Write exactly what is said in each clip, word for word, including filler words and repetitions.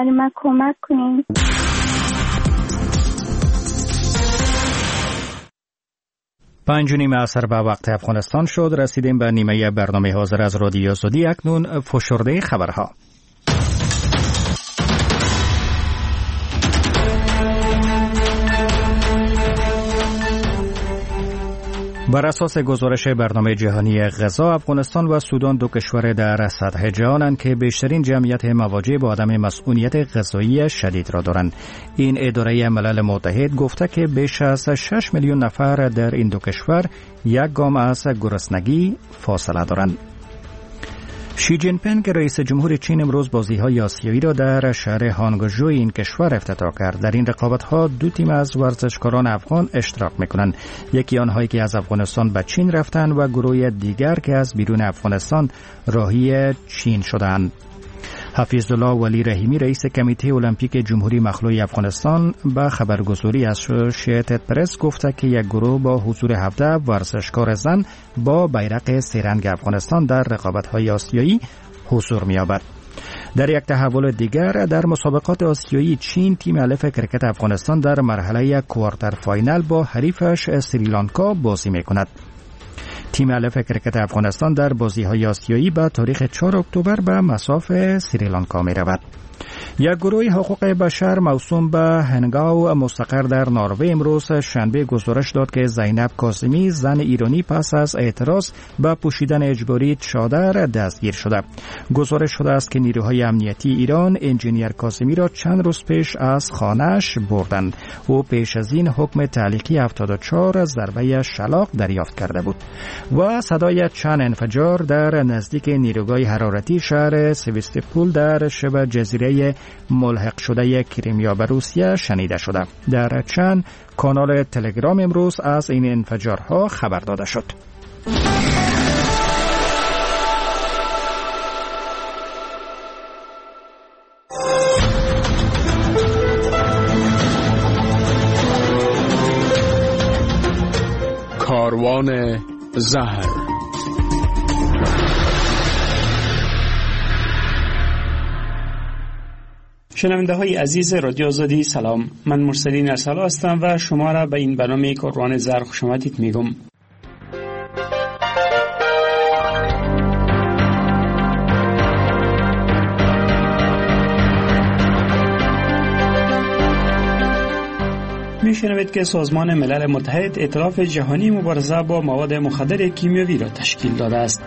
برای من کمک کنین. پنج و نیم عصر به وقت افغانستان شد. رسیدیم به نیمه برنامه حاضر از رادیو سعودی. اکنون فشرده خبرها. بر اساس گزارش برنامه جهانی غذا، افغانستان و سودان دو کشور در سطح جهانند که بیشترین جمعیت مواجه با عدم مسئولیت غذایی شدید را دارند. این اداره ملل متحد گفته که بیش از شش میلیون نفر در این دو کشور یک گام از گرسنگی فاصله دارند. شی جین پینگ رئیس جمهور چین امروز بازی‌های آسیایی را در شهر هانگژو این کشور افتتاح کرد. در این رقابت‌ها دو تیم از ورزشکاران افغان اشتراک می‌کنند. یکی آنهایی که از افغانستان به چین رفتند و گروه دیگر که از بیرون افغانستان راهی چین شدند. حفیظالله ولی رحیمی رئیس کمیته المپیک جمهوری مخلوع افغانستان به خبرگزاری اسوسییتد پرس گفته که یک گروه با حضور هفده ورزشکار زن با بیرق سه‌رنگ افغانستان در رقابت‌های آسیایی حضور می‌یابد. در یک تحول دیگر در مسابقات آسیایی چین تیم الف کرکت افغانستان در مرحله کوارتر فاینال با حریفش سریلانکا بازی می‌کند. تیم الف کرکت افغانستان در بازی‌های آسیایی به تاریخ چهارم اکتبر به مصاف سریلانکا می‌رود. یک گروه حقوق بشر موسوم به هنگاو مستقر در نروژ امروز شنبه گزارش داد که زینب کاظمی زن ایرانی پس از اعتراض به پوشیدن اجباری چادر دستگیر شده. گزارش شده است که نیروهای امنیتی ایران انجینیر کاظمی را چند روز پیش از خانه‌اش بردند. او پیش از این حکم تعلیقی هفتاد و چهار ضربه شلاق دریافت کرده بود. و صدای چند انفجار در نزدیک نیروگاه حرارتی شهر سویستوپول در شبه جزیره ملحق شده کریمیا به روسیه شنیده شده. در چند کانال تلگرام امروز از این انفجارها خبر داده شد. کاروان زهر. شنونده های عزیز رادیو آزادی سلام، من مرسلین ارسلا هستم و شما را به این برنامه کاروان زهر خوش آمدید میگم. میشنوید که سازمان ملل متحد ائتلاف جهانی مبارزه با مواد مخدر کیمیایی را تشکیل داده است.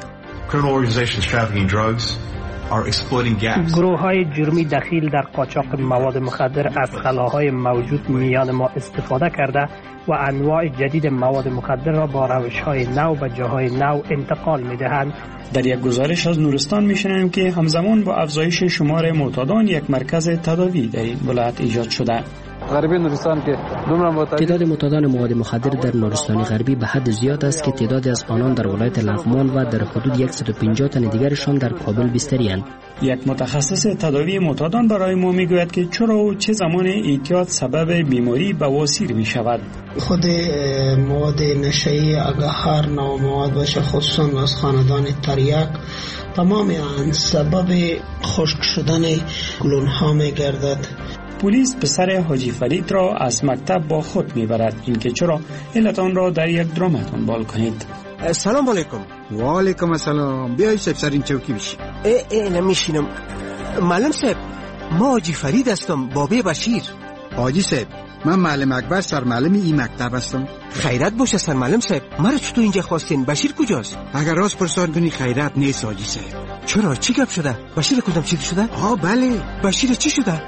گروه های جرمی دخیل در قاچاق مواد مخدر از خلاهای موجود میان ما استفاده کرده و انواع جدید مواد مخدر را با روش های نو به جاهای نو انتقال می دهند. در یک گزارش از نورستان می شنویم که همزمان با افزایش شمار معتادان یک مرکز تداوی در این ولایت ایجاد شده. غربی نورستان که تعداد معتادان مواد مخدر در نورستان غربی به حد زیاد است که تعدادی از آنان در ولایت لغمان و در حدود صد و پنجاه تن دیگرشان در کابل بستری‌اند. یک متخصص تداوی معتادان برای ما میگوید که چرا و چه زمان اعتیاد سبب بیماری بواسیر می شود. خود مواد نشئی اگر هر نوع مواد باشه، خصوصا از خاندان تریاک، تمام آن سبب خشک شدن گلون ها می گردد. پلیس پسر حاجی فرید را از مکتب با خود میبرد. اینکه چرا علت آن را در یک درام دنبال کنید. سلام علیکم. و علیکم السلام. بیایید صاحب سر این چوکی بشی. ای ای نمیشینم. معلم صاحب، ما حاجی فرید هستم، بابی بشیر. حاجی صاحب، من معلم اکبر سرمعلم این مکتب هستم. خیرت باشه سرمعلم صاحب. مرا چطور اینجا خواستین؟ بشیر کجاست؟ اگر راست پرسان کنی خیرت نیست حاجی صاحب. چرا؟ چی گپ شده؟ بشیر کدام چی شده؟ آه بله. بشیر چی شده؟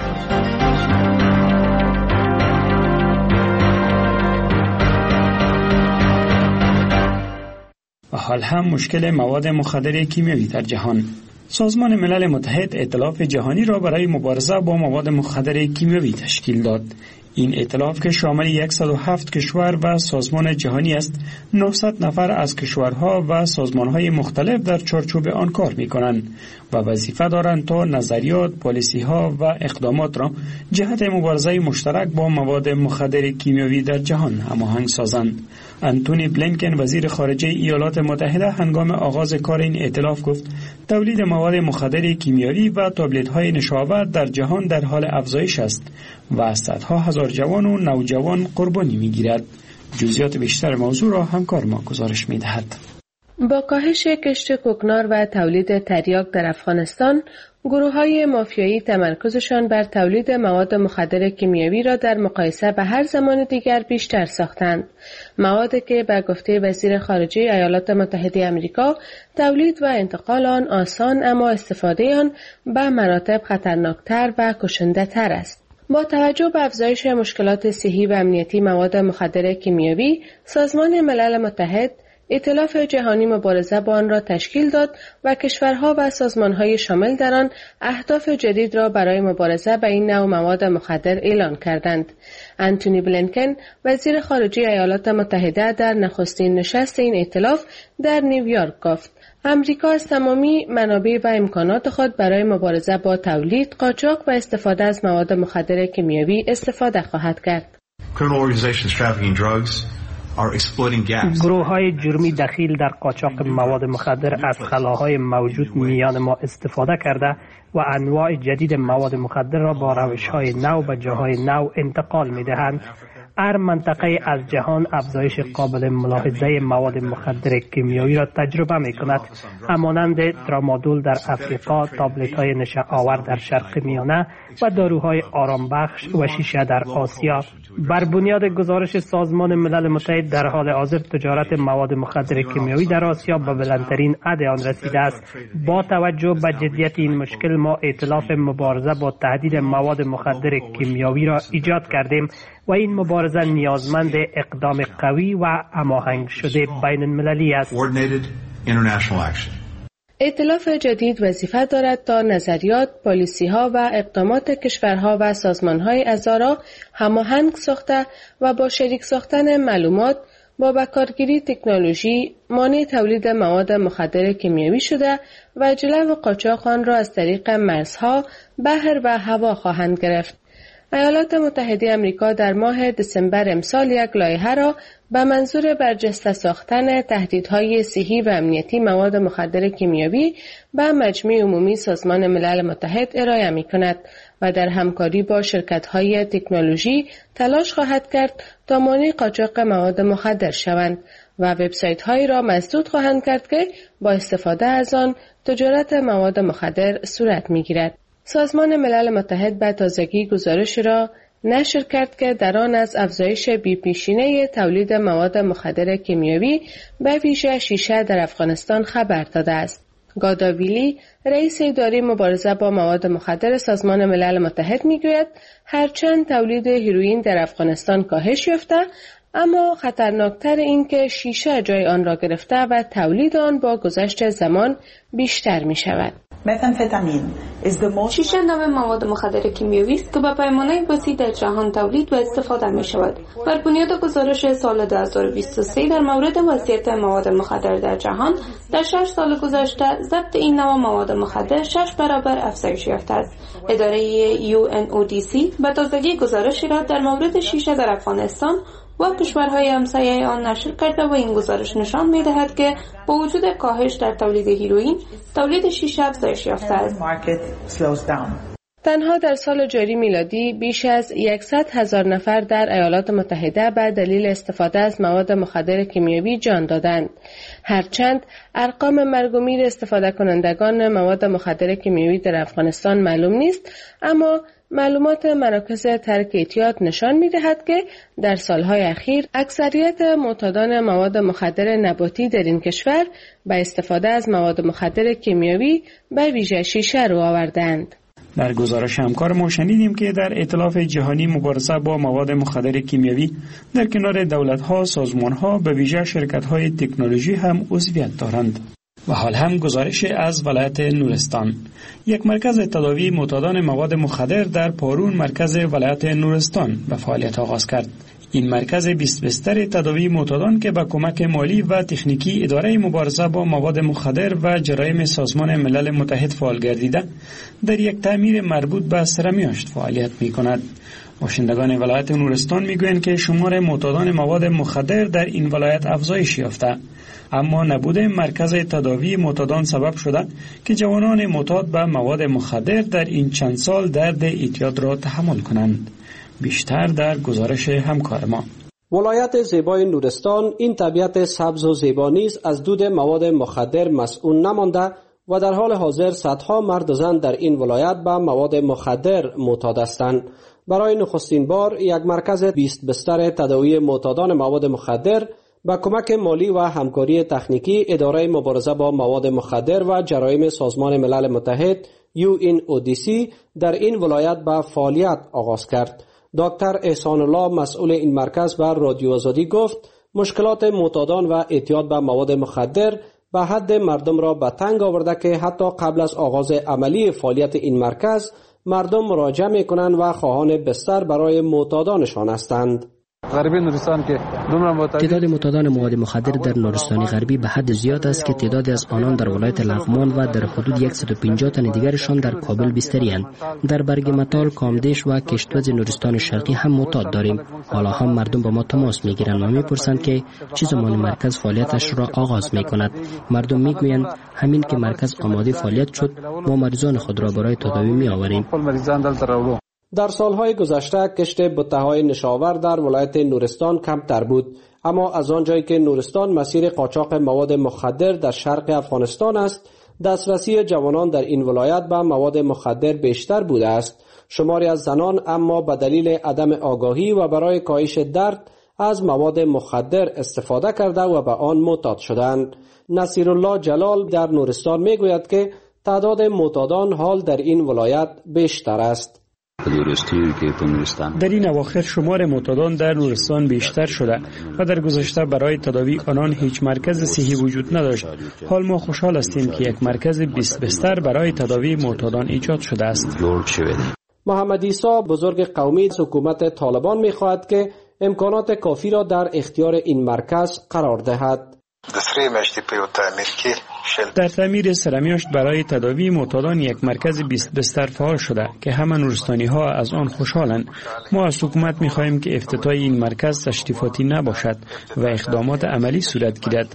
و حال هم مشکل مواد مخدر کیمیایی در جهان. سازمان ملل متحد ائتلاف جهانی را برای مبارزه با مواد مخدر کیمیایی تشکیل داد. این ائتلاف که شامل صد و هفت کشور و سازمان جهانی است، نهصد نفر از کشورها و سازمانهای مختلف در چارچوب آن کار می‌کنند. و وظیفه دارند تا نظریات، پالیسی ها و اقدامات را جهت مبارزه مشترک با مواد مخدر کیمیاوی در جهان هماهنگ سازند. انتونی بلینکن وزیر خارجه ایالات متحده هنگام آغاز کار این ائتلاف گفت تولید مواد مخدر کیمیاوی و تابلت های نشاور در جهان در حال افزایش است و صدها هزار جوان و نوجوان قربانی می‌گیرد. جزئیات بیشتر موضوع را همکار ما گزارش می‌دهد. با کاهش کشت کوکنار و تولید تریاک در افغانستان، گروه‌های مافیایی تمرکزشان بر تولید مواد مخدر کیمیاوی را در مقایسه به هر زمان دیگر بیشتر ساختند. موادی که به گفته وزیر خارجه ایالات متحده آمریکا تولید و انتقال آن آسان اما استفاده آن به مراتب خطرناکتر و کشنده‌تر است. با توجه به افزایش مشکلات صحی و امنیتی مواد مخدر کیمیاوی، سازمان ملل متحد ائتلاف جهانی مبارزه با آن را تشکیل داد و کشورها و سازمانهای شامل در آن اهداف جدید را برای مبارزه با این نوع مواد مخدر اعلان کردند. انتونی بلینکن وزیر خارجه ایالات متحده در نخستین نشست این ائتلاف در نیویورک گفت امریکا از تمامی منابع و امکانات خود برای مبارزه با تولید، قاچاق و استفاده از مواد مخدر کیمیاوی استفاده خواهد کرد. گروه های جرمی دخیل در قاچاق مواد مخدر از خلاهای موجود میان ما استفاده کرده و انواع جدید مواد مخدر را با روش های نو به جاهای نو انتقال می دهند. هر منطقه از جهان افزایش قابل ملاحظه مواد مخدر کیمیایی را تجربه می کند، همانند ترامادول در افریقا، تابلت های نشه آور در شرق میانه و داروهای آرام بخش و شیشه در آسیا. بر بنیاد گزارش سازمان ملل متحد در حال حاضر تجارت مواد مخدر کیمیایی در آسیا به بلندترین حد آن رسیده است. با توجه به جدیت این مشکل ما ائتلاف مبارزه با تهدید مواد مخدر کیمیایی را ایجاد کردیم و این مبارزه نیازمند اقدام قوی و هماهنگ شده بین المللی است. ائتلاف جدید وظیفه دارد تا نظریات، پالیسی‌ها و اقدامات کشورها و سازمان‌های اعضا را هماهنگ ساخته و با شریک ساختن معلومات، با بکارگیری تکنولوژی، مانع تولید مواد مخدر کیمیاوی شده و جلو قاچاق آن را از طریق مرزها، بحر و هوا خواهند گرفت. ایالات متحده آمریکا در ماه دسامبر امسال یک لایحه را به منظور برجسته ساختن تهدیدهای صحی و امنیتی مواد مخدر کیمیاوی به مجمع عمومی سازمان ملل متحد ارائه می کند و در همکاری با شرکت‌های تکنولوژی تلاش خواهد کرد تا مانع قاچاق مواد مخدر شوند و وبسایت‌هایی را مسدود خواهند کرد که با استفاده از آن تجارت مواد مخدر صورت می‌گیرد. سازمان ملل متحد به تازگی گزارش را نشر کرد که در آن از افزایش بی‌پیشینه تولید مواد مخدر کیمیاوی به ویژه شیشه در افغانستان خبر داده است. گاداویلی، رئیس اداره مبارزه با مواد مخدر سازمان ملل متحد میگوید هرچند تولید هیروئین در افغانستان کاهش یافته، اما خطرناکتر این که شیشه جای آن را گرفته و تولید آن با گذشت زمان بیشتر می شود. شیشه نوع مواد مخدر کیمیاوی است که به پیمانه وسیع در جهان تولید و استفاده می شود. بر بنیاد گزارش سال دو هزار و بیست و سه در مورد وضعیت مواد مخدر در جهان، در شش سال گذشته ضبط این نوع مواد مخدر شش برابر افزایش یافته است. اداره یو ان او دی سی به تازگی گزارشی را در مورد شیشه در افغانستان و کشورهای همسایه آن نشر کرده و این گزارش نشان می‌دهد که با وجود کاهش در تولید هیروئین، تولید شیشه افزایش یافته است. تنها در سال جاری میلادی بیش از صد هزار نفر در ایالات متحده به دلیل استفاده از مواد مخدر کیمیاوی جان دادند. هرچند ارقام مرگ و میر استفاده کنندگان مواد مخدر کیمیاوی در افغانستان معلوم نیست، اما معلومات مراکز ترک اعتیاد نشان می‌دهد که در سالهای اخیر اکثریت معتادان مواد مخدر نباتی در این کشور به استفاده از مواد مخدر کیمیاوی به ویژه شیشه رو آوردند. در گزارش همکار ما شنیدیم که در ائتلاف جهانی مبارزه با مواد مخدر کیمیاوی در کنار دولت‌ها، سازمان‌ها به ویژه شرکت‌های تکنولوژی هم عضویت دارند. و حال هم گزارش از ولایت نورستان. یک مرکز تداوی معتادان مواد مخدر در پارون مرکز ولایت نورستان به فعالیت آغاز کرد. این مرکز بیست بستر تداوی معتادان که با کمک مالی و تکنیکی اداره مبارزه با مواد مخدر و جرایم سازمان ملل متحد فعال گردیده در یک تعمیر مربوط به سرمیاشت فعالیت می کند. باشندگان ولایت نورستان میگویند که شمار معتادان مواد مخدر در این ولایت افزایش یافته، اما نبود مرکز تداوی معتادان سبب شده که جوانان معتاد به مواد مخدر در این چند سال درد اعتیاد را تحمل کنند. بیشتر در گزارش همکار ما. ولایت زیبای نورستان این طبیعت سبز و زیبا نیز از دود مواد مخدر مسئول نمانده و در حال حاضر صدها مرد و زن در این ولایت به مواد مخدر معتاد هستند. برای نخستین بار یک مرکز بیست بستر تداوی معتادان مواد مخدر با کمک مالی و همکاری تکنیکی اداره مبارزه با مواد مخدر و جرایم سازمان ملل متحد یو ان او دی سی در این ولایت به فعالیت آغاز کرد. دکتر احسان الله مسئول این مرکز بر رادیو آزادی گفت مشکلات معتادان و اعتیاد به مواد مخدر به حد مردم را به تنگ آورده که حتی قبل از آغاز عملی فعالیت این مرکز مردم مراجعه میکنند و خواهان بستر برای معتادانشان هستند. غربی نورستان که تعداد معتادان مواد مخدر در نورستان غربی به حد زیاد است که تعدادی از آنان در ولایت لغمان و در حدود صد و پنجاه تن دیگرشان در کابل بستری‌اند. در برگ متال، کامدیش و کشتوز نورستان شرقی هم معتاد داریم. حالا هم مردم با ما تماس میگیرند و میپرسند که چه زمان مرکز فعالیتش را آغاز میکند. مردم میگویند همین که مرکز آماده فعالیت شد ما مریضان خود را برای تداوی میآوریم. در سالهای گذشته کشت بته‌های نشاور در ولایت نورستان کمتر بود، اما از آنجایی که نورستان مسیر قاچاق مواد مخدر در شرق افغانستان است، دسترسی جوانان در این ولایت به مواد مخدر بیشتر بوده است. شماری از زنان اما به دلیل عدم آگاهی و برای کاهش درد از مواد مخدر استفاده کرده و به آن معتاد شدند. نصیرالله جلال در نورستان میگوید که تعداد معتادان حال در این ولایت بیشتر است. در این اواخر شمار معتادان در نورستان بیشتر شده و در گذشته برای تداوی آنان هیچ مرکز صحی وجود نداشت. حال ما خوشحال هستیم که یک مرکز بیست بستر برای تداوی معتادان ایجاد شده است. محمد عیسی بزرگ قومی حکومت طالبان می‌خواهد که امکانات کافی را در اختیار این مرکز قرار دهد. در تعمیر سرمیاشت برای تداوی معتادان یک مرکز بیست بستر فعال شده که همه نورستانی ها از آن خوشحالند. ما از حکومت می خواهیم که افتتاح این مرکز تشریفاتی نباشد و اقدامات عملی صورت گیرد.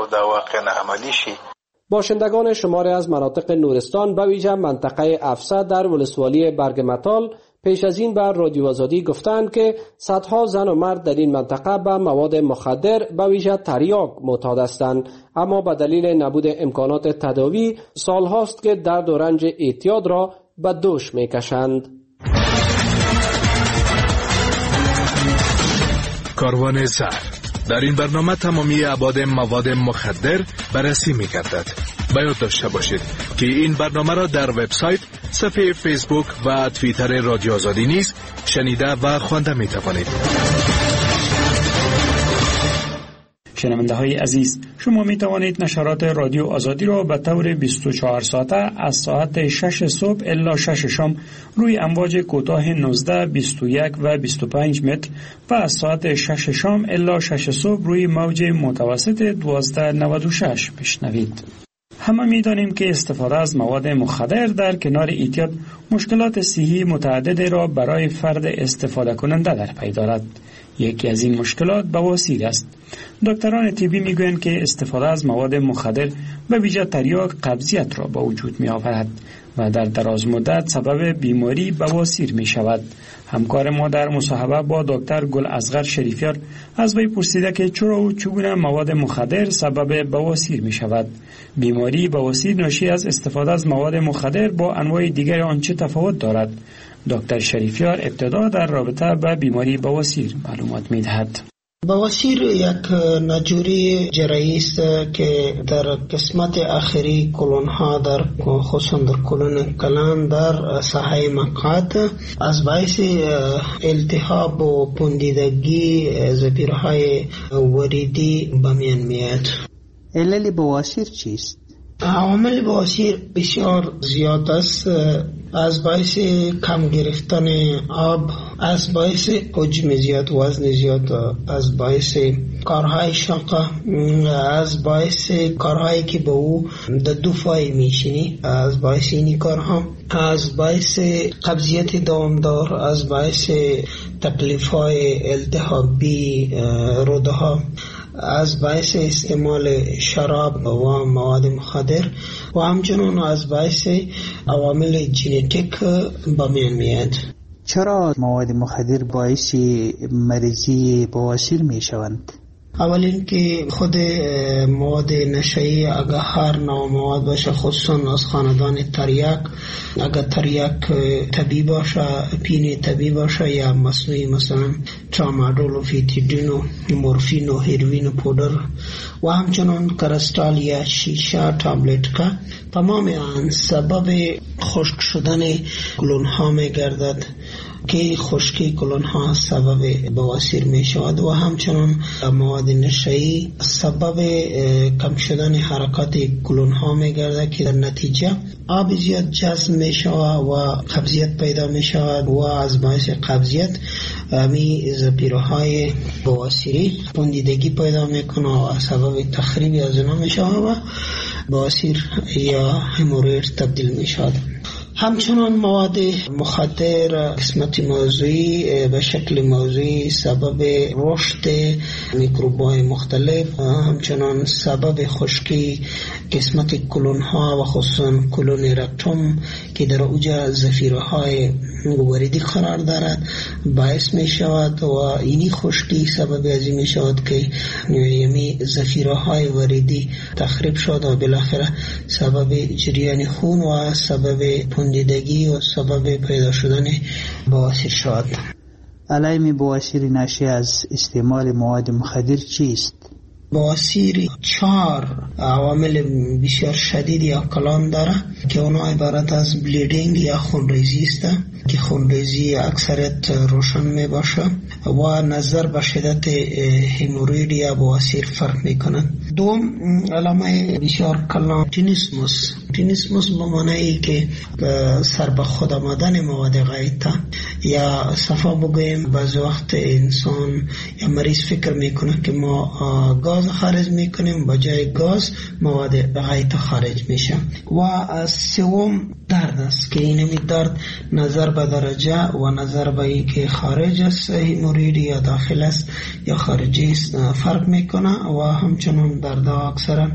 باشندگان شماری از مناطق نورستان به ویژه منطقه افسا در ولسوالی برگمتال پیش از این بر رادیو آزادی گفتند که صدها زن و مرد در این منطقه به مواد مخدر به ویژه تریاک معتاد هستند، اما به دلیل نبود امکانات تداوی سالهاست که درد و رنج اعتیاد را به دوش میکشند. کاروان زهر در این برنامه تمامی ابعاد مواد مخدر بررسی می‌گردد. باید داشته باشید که این برنامه را در وبسایت، صفحه فیسبوک و توییتر رادیو آزادی نیز شنیده و خوانده می‌توانید. شنونده های عزیز، شما می توانید نشرات رادیو آزادی را به طور بیست و چهار ساعته از ساعت شش صبح الی شش شام روی امواج کوتاه نوزده، بیست و یک و بیست و پنج متر و از ساعت شش شام الی شش صبح روی موج متوسط دوازده نود و شش بشنوید. همه می دانیم که استفاده از مواد مخدر در کنار اعتیاد مشکلات صحی متعددی را برای فرد استفاده کننده در پی دارد. یکی از این مشکلات بواسیر است. دکتران طبی میگویند که استفاده از مواد مخدر به ویژه تریاک قبضیت را به وجود می آورد و در دراز مدت سبب بیماری بواسیر می شود. همکار ما در مصاحبه با دکتر گل اصغر شریفیار از وی پرسیده که چرا و چگونه مواد مخدر سبب بواسیر می شود. بیماری بواسیر ناشی از استفاده از مواد مخدر با انواع دیگر آن چه تفاوت دارد؟ دکتر شریفیار ابتدا در رابطه با بیماری بواسیر معلومات می دهد. بواسیر یک ناجوری جراحی است که در قسمت آخری کلون ها در خصوصا در کلون کلان در ساحه مقعد از باعث التهاب و پوندیدگی زپیرهای وریدی به میان میاد. علل بواسیر چیست؟ عوامل بواسیر بسیار زیاد است، از باعث کم گرفتن آب، از باعث حجم زیاد، وزن زیاد، از باعث کارهای شاقه، از باعث کارهایی که به او در دو فای میشینی، از باعث اینی کارها، از باعث قبضیت دوامدار، از باعث تکلیف های التهابی روده ها، از باعث استعمال شراب و مواد مخدر و همچنان از باعث عوامل ژنتیک به میان میاد. چرا مواد مخدر باعث مریضی بواسیر می شوند؟ اول این که خود مواد نشئی اگر هر نوع مواد باشه، خصوصا از خاندان تریاک، اگر تریاک طبیعی باشه، پین طبیعی باشه یا مصنوعی، مثلا ترامادول و فیتیدین و مورفین و هیروین و پودر و همچنان کرستال یا شیشه تابلت که تمام آن سبب خشک شدن کلون ها می گردد که خشکی کلون ها سبب بواسیر می شود و همچنان مواد نشئی سبب کم شدن حرکات کلون ها می گردد که در نتیجه آب زیاد جذب می شود و قبضیت پیدا می شود و از باعث قبضیت می زپیره های بواسیری پوندیدگی پیدا می کنه و سبب تخریبی از اونا می شود و بواسیر یا هموروید تبدیل می شود. همچنان مواد مخدر قسمت موضوعی به شکل موضوعی سبب رشد میکروب‌های مختلف، همچنان سبب خشکی قسمت کلون ها و خصوصا کلون رکتوم که در اوج زفیره های وریدی قرار دارد باعث می شود و اینی خشکی سبب ازی می شود که یمی زفیره های وریدی تخریب شد و بالاخره سبب جریان خون و سبب پوندیدگی و سبب پیدا شدن بواسیر شد. علائم بواسیر ناشی از استعمال مواد مخدر چیست؟ بواسیر چهار عوامل بسیار شدید یا کلان داره که اونا عبارت از بلیڈنگ یا خونریزی است که خونریزی اکثریت روشن می باشه و نظر به شدت هموروید یا بواسیر فرق می کنند. دوم علامه بسیار کلان تینیسموس. تینیسموس به معنی که سر به خود آمدن مواد غایطه یا صفا بگویم بعض وقت انسان یا مریض فکر میکنه که ما گاز خارج میکنیم، بجای گاز مواد غایطه خارج میشه. و سوم درد است که اینمی درد نظر به درجه و نظر به ای که خارج است هموروید یا داخل است یا خارجی است فرق میکنه و همچنان درد اکثرا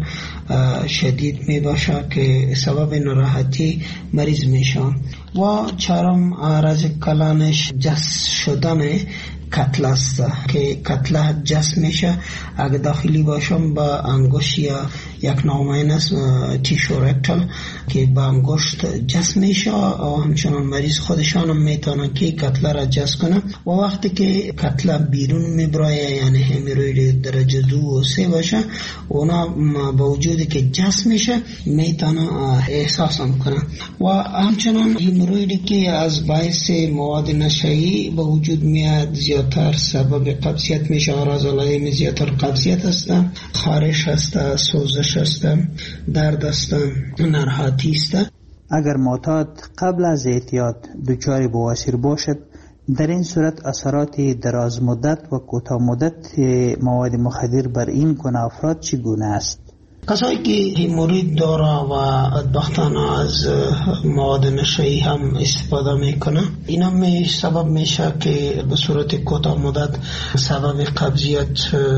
شدید می باشه که سبب ناراحتی مریض میشه. و چهارم عرض کلانش جس شدن کتله است که کتله جس میشه اگه داخلی باشم با انگشت یا یک نامین است تیشو رکتال که با انگشت جس میشه و همچنان مریض خودشان هم میتونه که کتله را جس کنه و وقتی که کتله بیرون میبرایه یعنی هموروید درجه دو و سه باشه اونا با وجودی که جس میشه میتونه احساس هم کنه. و همچنان همورویدی که از باعث مواد نشئی به وجود میاد زیادتر سبب قبضیت میشه، آراز علائم زیادتر قبضیت هستن، خارش هستن، سوزش هستن، درد هستن، ناراحتی هستن. اگر معتاد قبل از اعتیاد دچار بواسیر باشد در این صورت اثرات دراز مدت و کوتاه مدت مواد مخدر بر این گونه افراد چگونه است؟ کسایی که هموروید داره و بدبختانه از مواد نشئی هم استفاده میکنه اینا می سبب میشه که به صورت کوتاه مدت سبب قبضیت،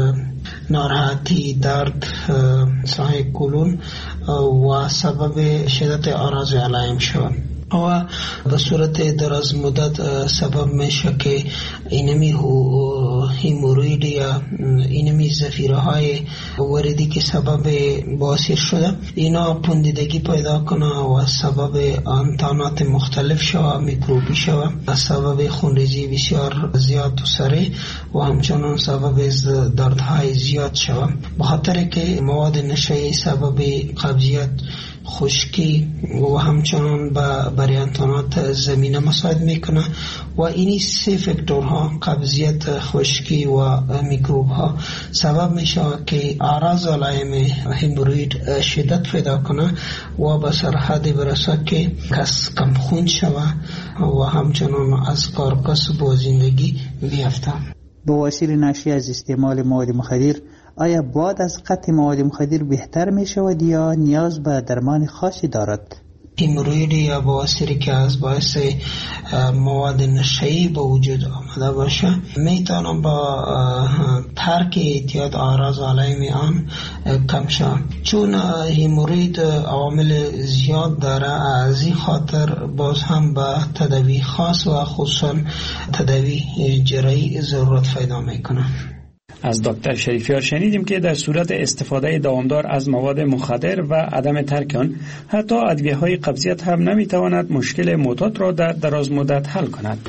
ناراحتی، درد، ساحه کلون و سبب شدت آراز علائم شود و به صورت دراز مدت سبب میشه که اینمی هموروید یا اینمی زفیره های وریدی که سبب بواسیر شده اینا پوندیدگی پیدا کنه و سبب انتانات مختلف شوه، میکروبی شوه، سبب خونریزی بسیار زیاد و سریع و همچنان سبب دردهای زیاد شوه. بخاطر که مواد نشئی سبب قبضیت خشکی و همچنان به بریانتانات زمینه مساعد میکنه و اینی سه فاکتورها قبضیت، خشکی و میکروب ها سبب میشه که اعراض علائم هموروید شدت پیدا کنه و به سرحد برسه که کس کم خون شوه و همچنان از کار کسب و زندگی بیفته. بواسیر ناشی از استعمال مواد مخدر آیا بعد از قطع مواد مخدر بهتر می شود یا نیاز به درمان خاصی دارد؟ هموروید یا بواسیری که از باعث مواد نشه‌ای به وجود آمده باشه میتونه با ترک اعتیاد اعراض علائم آن کم شود. چون هموروید عوامل زیاد داره، از این خاطر باز هم به تداوی خاص و خصوصا تداوی جراحی ضرورت پیدا میکنه. از دکتر شریفیار شنیدیم که در صورت استفاده دوامدار از مواد مخدر و عدم ترک آن، حتی ادویه‌های قبضیت هم نمیتواند مشکل معتاد را در دراز مدت حل کند.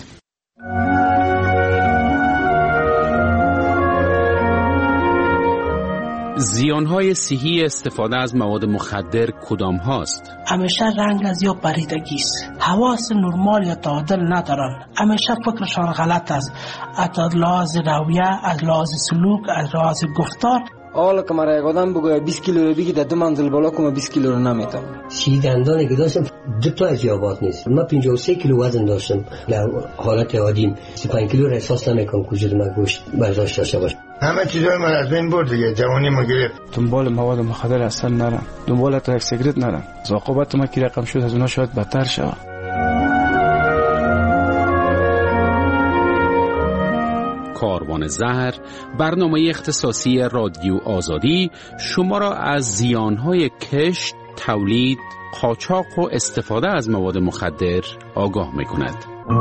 زیانهای صحی استفاده از مواد مخدر کدام هاست؟ همیشه رنگ از یا پریدگی است، حواس نرمال یا تعادل ندارن، همیشه فکرشان غلط است، از لحاظ رویه، از لحاظ سلوک، از لحاظ گفتار. حالا که مرا یک آدم بگوید بیست کیلو رو بگی در دو منزل بالا کنم بیست کیلو رو نمیتونم. سی دندانی که داشتم دو تا از یابات نیست. من پنجاه و سه کیلو وزن داشتم. در حالت عادیم سی و پنج کیلو را احساس نمیکنم که وجود من گوشت برداشت داشته باشه. همه چیزای من از بین برد دیگه، جوانی ما گرفت. دنبال مواد مخدر اصلا نرم، دنبال تا یک سیگرت نرم. عاقبت ما که رقم شد از اونها شاید بدتر شود. کاروان زهر، برنامه اختصاصی رادیو آزادی شما را از زیانهای کشت، تولید، قاچاق و استفاده از مواد مخدر آگاه می‌کند.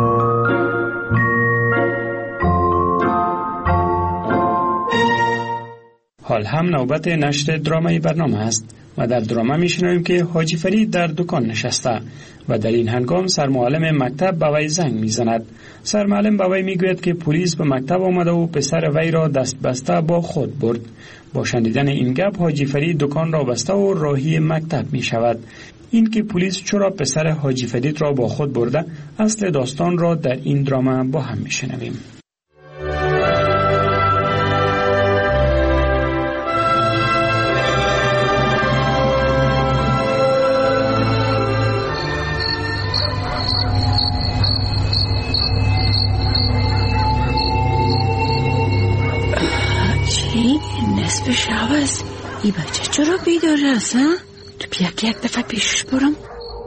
حال هم نوبت نشر درامای برنامه است و در درامه میشنویم که حاجی فرید در دکان نشسته و در این هنگام سرمعلم مکتب به وی زنگ میزند. سرمعلم به وی میگوید که پلیس به مکتب آمده و پسر وی را دست بسته با خود برد. با شنیدن این گپ حاجی فرید دکان را بسته و راهی مکتب می شود. این که پلیس چرا پسر حاجی فرید را با خود برده، اصل داستان را در این درامه با هم میشنویم. نصف شب است. ای بچه چرا بیداره است ها؟ تو بیا که یک دفعه پیشش برم.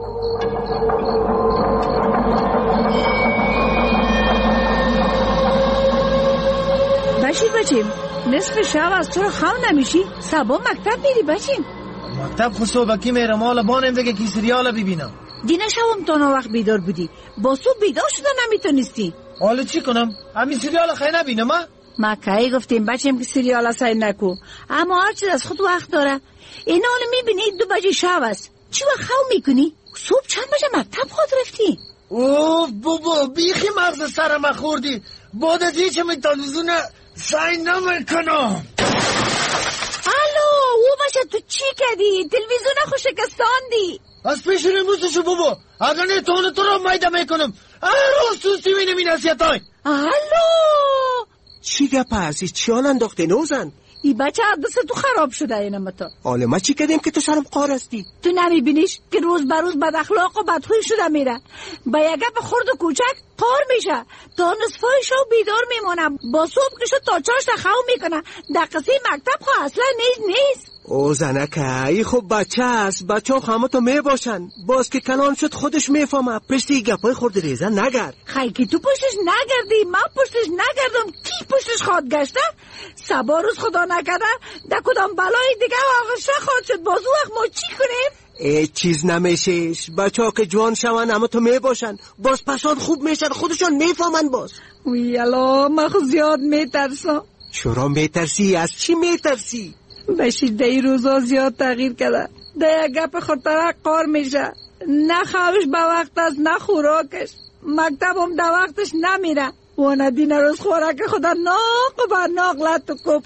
بشیر بچیم نصف شب است، چرا خواب نمیشی؟ صبح مکتب میری بچیم؟ مکتب خود صبحکی میرم، حالا بانم بگه که سریال ببینم. دینه شبم تا نا وقت بیدار بودی، با صبح بیدار شده نمیتونستی. حالا چی کنم؟ همین سریال خیلی نبینم ها؟ ما کی گفتیم بچیم که سریال سعی نکو، اما هر چیز از خود وقت داره. این حال میبینی دو بجه شب است، چی وقت خواب میکنی؟ صبح چند بجه مکتب خود رفتی؟ اوه بابا بیخی مغز سرم خوردی، بعد از هیچ می تلویزیون سعی نمیکنم. الو او بچه تو چی کردی؟ تلویزیون خود شکستاندی. از پیش رموزشو بابا، اگر نه تانو تو را میده میکنم. هر روز سوسی مینم این نصیحت های. الو چی گپ هستی؟ چی آن انداخته نوزن؟ ای بچه عدس تو خراب شده اینم تا. حالا ما چی کردیم که تو سرم قار هستی؟ تو نمیبینیش که روز بر روز بد اخلاق و بدخوی شده میره، با یک گپ خرد و کوچک قار میشه، تا نصفای شب بیدار میمونم، با صبح که شد تا چاشت خواب میکنه. دقیقه مکتب خو اصلا نیست نیست. او زنکه ای خب بچه است، بچه ها همه تو میباشن، باز که کلان شد خودش میفهمه، پشتی گپای خورد ریزن نگرد. خیلی که تو پشتش نگردی، من پشتش نگردم، کی پشتش خواد گشته؟ سبا روز خدا نکرده در کدام بلای دیگه آغشه خواد شد، باز وقت ما چی کنیم؟ ای چیز نمیشش، بچه ها که جوان شون همه تو میباشن، باز پشان خوب میشن، خودشان میفهمن. باز وی الا من خود زیاد میترسم. چرا میترسی؟ از چی میترسی؟ بشیر دی روزا زیاد تغییر کرده، دی گپ خورتره قار میشه، نه خوابش به وقت است نه خوراکش، مکتب هم در وقتش نمیره و ندین روز خوراک خدا ناق و ناق لط و کوب کرد.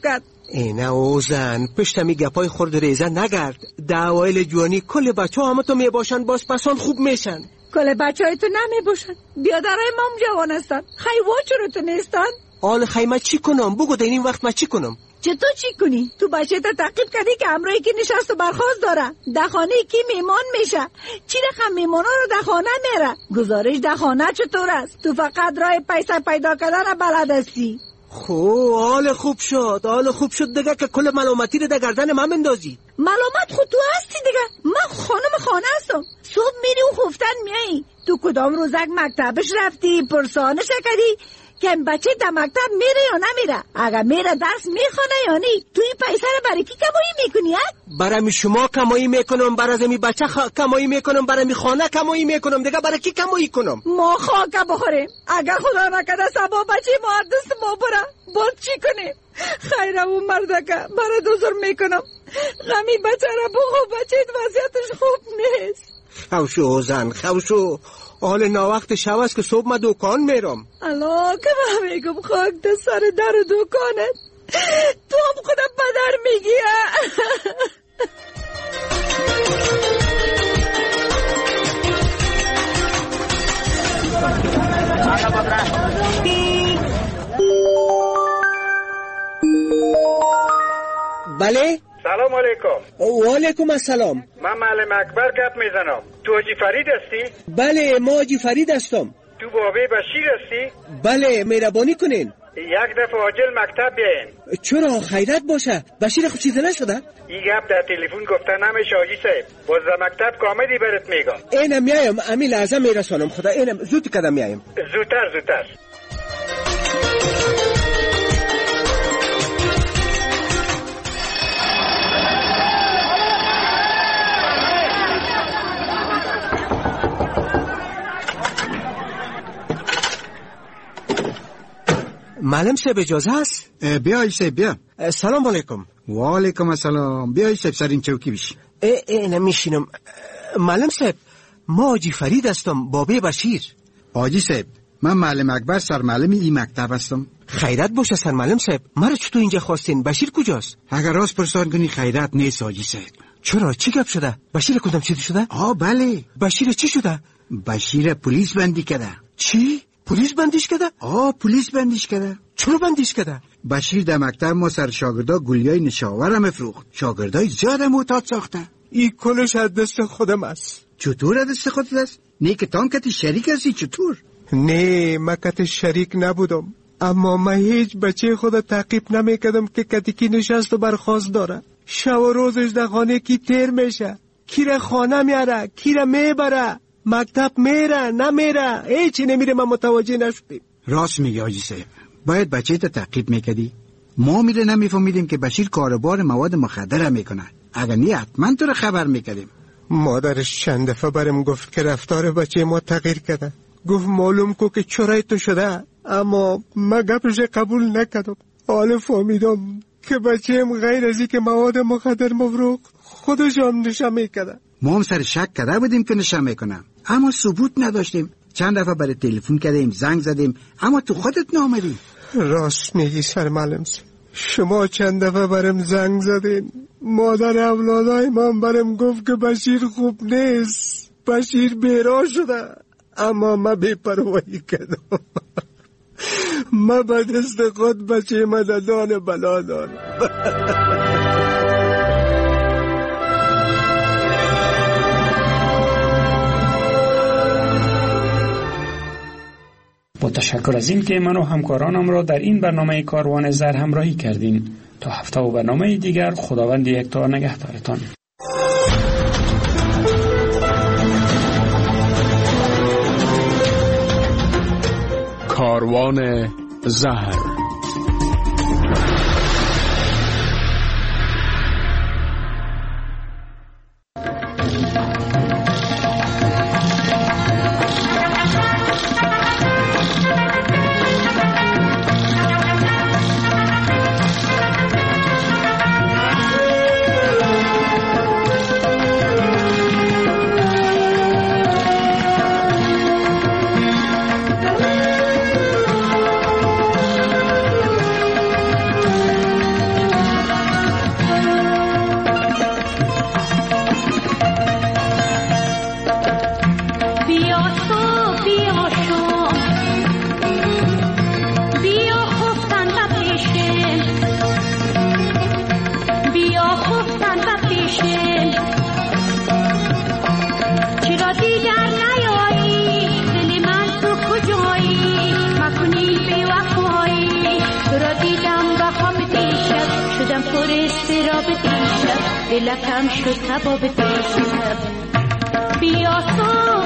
اینه اوزن پشتمی گپای خورد ریزه نگرد. دعوایل جوانی کل بچه ها همه تو می باشن باز پسان خوب میشن. کل بچه های تو نمی باشن، بیادرهای ما هم جوان هستن. خیوا چرا تو نیستن؟ آل خیمه چی کنم؟ بگو در این وقت ما چی کنم؟ چطور چی کنی؟ تو بچه تا تعقیب کردی که امروی که نشست و برخواست داره در خانه کی میمان میشه؟ چی رقم میمانا رو در خانه میره؟ گزارش در خانه چطور است؟ تو فقط راه پیسه پیدا کردن بلد هستی. خو حال خوب شد، حال خوب شد دیگه که کل ملامتی رو در گردن من بندازی. ملامت خود تو هستی دیگه. من خانم خانه هستم. صبح میری و خفتن میایی. تو کدام روزک مکتبش رفتی؟ پرسانه شکری که بچه در مکتب میره یا نمیره؟ اگر میره درس میخونه یا نی؟ توی پیسه رو برای کی کمایی میکنی؟ برای شما کمایی میکنم، برای می بچه خ... کمایی میکنم، برای می خانه کمایی میکنم دیگه. برای کی کمایی کنم؟ ما خاک بخوریم. اگر خدا نکرده سبا بچه ما دست ما بره باید چی کنیم؟ خیره و مردکه برای دوزر میکنم. غمی بچه را بخو، بچه وضعیتش خوب نیست. خوشو زن خوشو، حال ناوقت شب است که صبح ما دکان میرم. الا که من میگم خاک ده سر در دکانت، تو هم خودم پدر میگی. بله؟ سلام علیکم. و علیکم السلام. من معلم اکبر گپ میزنم. تو حاجی فرید هستی؟ بله ما حاجی فرید هستم. تو بابی بشیر هستی؟ بله مهربانی کنین. یک دفعه عاجل مکتب بیاین. چرا؟ خیرت باشه. بشیر خوب چیزی نشده؟ این گپ در تلفن گفته نمیشه حاجی صاحب. باز در مکتب کاملی برات میگم. اینم میایم، امی لحظه میرسانم. خدا اینم زود کدام میایم. زودتر زودتر. معلم صاحب اجازه است؟ بیا ایسه بیا. سلام علیکم. و علیکم السلام. بیا ایسه سر این چوکی بشی. ای ای نمیشینم. معلم صاحب ما حاجی فرید هستم، بابی بشیر. حاجی صاحب من معلم اکبر سرمعلم این مکتب هستم. خیرت باشه سرمعلم صاحب. مرا چطور اینجا خواستین؟ بشیر کجاست؟ اگر راست پرسان کنی خیرت نیست حاجی صاحب. چرا؟ چی گپ شده؟ بشیر کدام چیزی شده؟ آه بله. بشیر چی شده؟ بشیر پلیس بندی کرده. چی؟ پلیس بندیش کرده؟ آه پلیس بندیش کرده. چرا بندیش کرده؟ بشیر در مکتب ما سر شاگردا گلیای نشاور هم افروخت. شاگردای زیاد معتاد ساخته. این کلش از دست خودم است. چطور از دست خودت است؟ نه که تان کتی شریک هستی. چطور؟ نه من کتی شریک نبودم، اما من هیچ بچه خود تعقیب نمیکردم که کتی کی نشست و برخواست داره. شب و روزش در خانه کی تیر میشه، کی را خانه میاره، کی را میبره، مکتب میره نمیره، هیچی نمیره. من متوجه نشدیم. راست میگی حاجی صاحب. باید بچه تا تعقیب میکردی. ما میره نمیفهمیدیم که بشیر کاربار مواد مخدر میکنه. اگر نه حتما تو رو خبر میکردیم. مادرش چند دفعه برم گفت که رفتار بچه ما تغییر کرده. گفت معلوم کو که چرای تو شده، اما من گپش قبول نکردم. حالا فهمیدم که بچه‌م غیر از اینکه مواد مخدر مفروخ خودش هم نشه میکرده. ما هم سر شک کرده بودیم که نشه میکنه، اما ثبوت نداشتیم. چند دفعه برای تلفن کردیم، زنگ زدیم، اما تو خودت نامدی. راست میگی سرمعلم. شما چند دفعه برم زنگ زدین. مادر اولادای من برم گفت که بشیر خوب نیست، بشیر بیرا شده، اما من بی‌پروايی کردم. من به دست خود بچه مددان بلا دارم. با تشکر از این که من و همکارانم را در این برنامه کاروان زر همراهی کردین. تا هفته و برنامه دیگر خداوند یکتا نگهدارتان. کاروان زهر. پر استراب دیشب دلکم شد کباب دیشب بیا